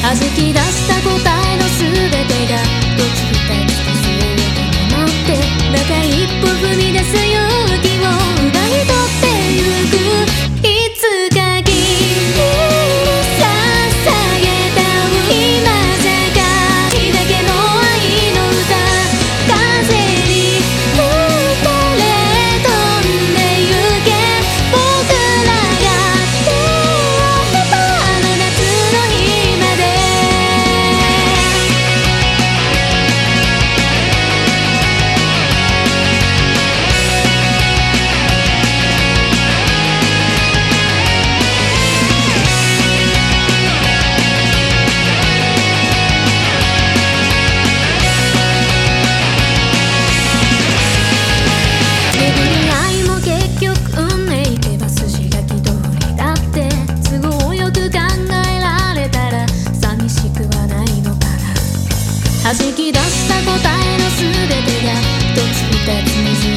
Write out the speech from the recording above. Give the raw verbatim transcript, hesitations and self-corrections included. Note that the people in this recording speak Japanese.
弾き出した答えの全てがどつきたつと全てに持ってだから一歩踏み出す勇気を奪い取ってゆくいつか君に捧げた今じゃかきだけの愛の歌風に吹かれ飛んでゆけ僕らが出会ったあの夏の日まで巡り合いも結局運命いけば筋書き通りだって都合よく考えられたら寂しくはないのかな弾き出した答えの全てがとつきたつ水